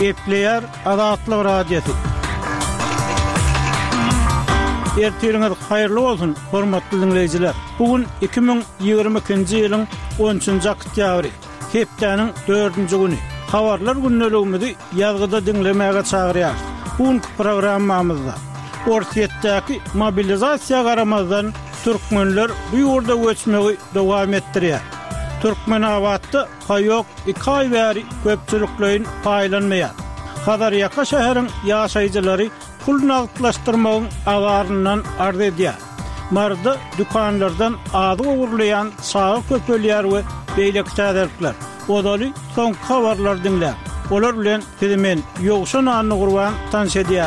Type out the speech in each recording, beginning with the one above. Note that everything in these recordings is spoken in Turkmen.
Gepleyer Azatlyk Radiosu. Ertiriňiz haýyrly bolsun, hormatly dinleýijiler. Bugün 2022-nji ýylyň 13-nji oktýabry, hepdeniň 4-nji güni. Habarlar günneligimizi ýazgyda dinlemäge çagyrýar. Bugünkü programmamyzda Orsiýetdäki mobilizasiýa garamazdan türkmenler bu ýurda göçmegi dowam etdirýär. Türkmenawatda haýok 2 ay bäri köpçüliklerin paýlanmaýar. Hadarýaka şäheriniň ýaşaýjylary pul nagdlaşdyrmagyň awaryndan arz edýär. Marda dükanlardan ady ogurlayan sağa köpelýär we beýlekçäderler. Odaly soňky habarlar dinlär. Olar bilen men ýogşan anyny gurban tanış edýär.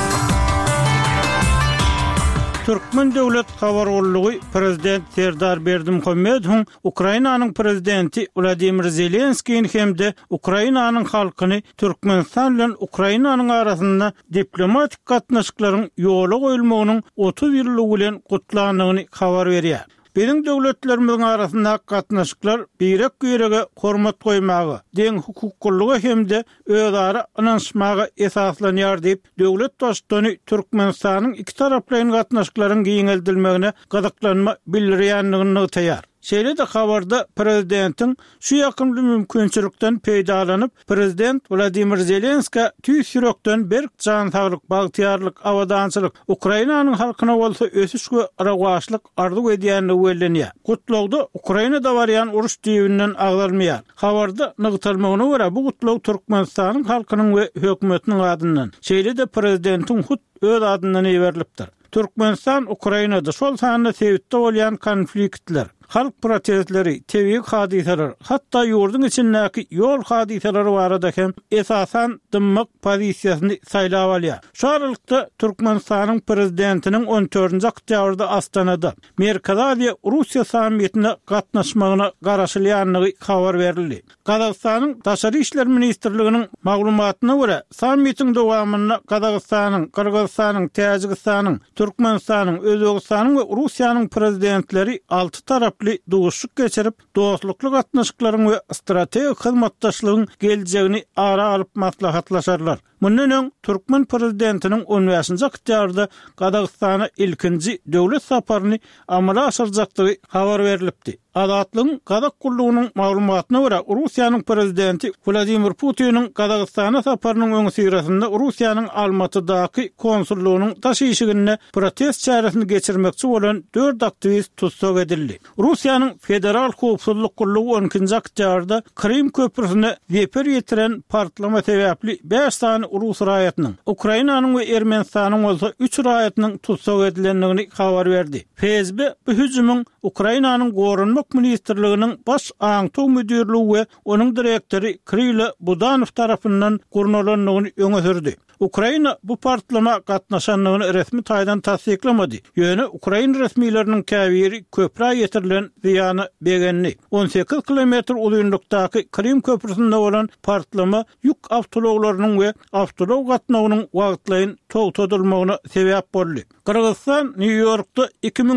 Türkmen Döwlet Habargullygy Prezident Serdar Berdimuhammedow Ukrainanyň prezidenti Vladimir Zelenskiň hemde Ukrainanyň halkyny Türkmenistan bilen Ukrainanyň arasynda diplomatik gatnaşyklaryň ýola goýulmagynyň 30 ýyllygy bilen gutlandygyny habar berýär. Bizim döwletlerimiň arasynda gatnaşyklar birek-birege hormat goýmagy, deň hukuklygy hemde özara ynanşmagy esaslanýar diýip döwlet dostuny Türkmenistanyň iki taraplaryň gatnaşyklaryň giňeldilmegine gadaklanma bildirýändigini ýetir. Şeýle de habarda prezidentiň şu ýakynly mümkinçilikden peýdalanyp prezident Vladimir Zelenski tüýs ýürekden berk jan saglyk, bagtyarlyk, awadançylyk Ukrainanyň halkyna bolsa ösüş we arawaşlyk arzu edýänligi bellenýär. Gutlagda Ukrainada barýan uruş diýibinden agdarmaýar. Habarda nygtalmagyna görä bu gutlug Türkmenistanyň halkynyň we hökümetiniň adyndan. Şeýle de prezidentiň hut öz adyndan berilipdir. Türkmenistan Ukrainada şol sanyna sebäpde bolýan konfliktler, halk protestleri, tebrik hadiseler, hatta ýurdun içindäki ýol hadiseleri barada hem esasan dymmak pozisiýasyny saýlap alýar. Şu aralykda Türkmenistanyň prezidentiniň 14-nji oktýabrda Astanada Merkezi Aziýa Russiýa sammitine gatnaşmagyna garaşylýanlygy habar berildi. Kazakstanyň Daşary işler ministrliginiň maglumatyna görä, sammitiň dowamyna Kazakstanyň, Kyrgyzstanyň, Täjikistanyň, Türkmenistanyň, Özbegistanyň we Russiýanyň prezidentleri 6 taraply duguşyk geçirip, dostlukly gatnaşyklaryň we strategik hyzmatdaşlygyň geljegini ara alyp maslahatlaşarlar. Mundan öň Türkmen prezidentiniň 15-nji oktýabrda Kazakstana ilkinji döwlet saparyny amala aşyrjakdygy habar berilipdi. Azatlygyň Kazak gullugynyň maglumatyna görä, Russiýanyň prezidenti Vladimir Putiniň Kazakstana saparynyň öňü syrasynda Russiýanyň Almatydaky konsullugynyň taşyşygyny protest çäresini geçirmekçi bolan 4 aktivist tutsak edildi. Russiýanyň Federal Howpsuzlyk gullugy 12-nji oktýabrda Krim köprüsine zeper ýetiren partlama sebäpli 5 sany Rus raýatynyň, Ukrainanyň we Ermenistanyň bolsa 3 raýatynyň tutsak edilendigini habar berdi. FSB bu hüjümüň Ukrainanyň gorunmak ministrliginiň baş aňtow müdirligi we onuň direktori Kirilo Budanow tarapyndan gurnalandygyny öňe sürdi. Ukraina bu partlama gatnaşanlygyny resmi taýdan tasdiklamady. Ýöne Ukraina resmileriniň käbiri köprä ýetirilen ziýany begenni. 18 kilometr uzunlukdaky Krim köprüsinde bolan partlama ýük awtologlarynyň we awtolog gatnawynyň wagtlaryň togtadylmagyna sebäp boldy. Kyrgyzstan New Yorkda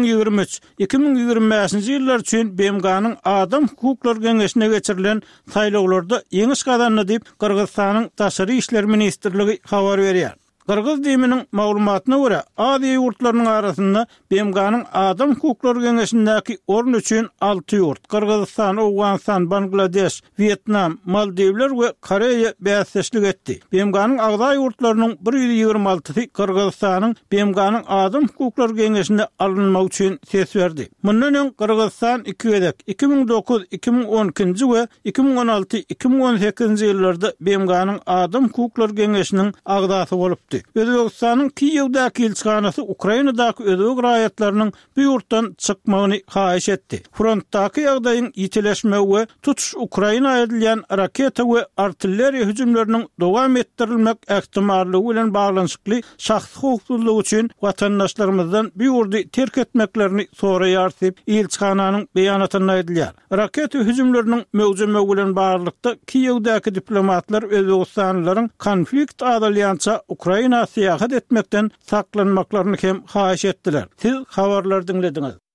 2023-2025-nji ýyllar üçin BMG'nyň Adam Hukuklary Geňeşine geçirilen saýlawlarda ýeňiş gazandy diýip Kyrgyzstanyň Daşary işler ministrligi habar berýär. Kırgız diýiminiň maglumatyna görä, Aziýa ýurtlarynyň arasynda BMG'nyň Adam Hukuklary Geňeşindäki orun üçin 6 ýurt, Kırgızstan, Awganistan, Bangladeş, Vietnam, Maldivler we Koreýa bäsleşlik etdi. BMG'nyň agza ýurtlarynyň 126-sy Kırgızstanyň BMG'nyň Adam Hukuklary Geňeşinde alınmak üçin ses berdi. Mundan öň Kırgızstan 2 gedek 2009-2012-nji we 2016-2018-nji ýyllarda BMG'nyň Adam Hukuklary Geňeşiniň agzasy bolupdy. Özbegistanyň Kiýewdäki elçixanasy Ukrainadaky özbek raýatlarynyň bu ýurtdan çykmagyny haýyş etdi. Frontdaky ýagdaýyň ýitileşmegi we tutuş Ukraina edilýän raketa we artilleriýa hüjümleriniň dowam etdirilmek ähtimallygy bilen baglanyşykly şahsy hukuklygy üçin watandaşlarymyzdan bu ýurdy terk etmeklerini soraýar diýip elçixananyň beýanatyna edilýär. Raketa hüjümleriniň möwjümegi bilen baglykda Kiýewdäki diplomatlar Özbegistanlylaryň konflikt adalyança Ukraina siyahat etmekten saklanmaklaryny hem haýyş etdiler. Siz habarlar dinlediňiz.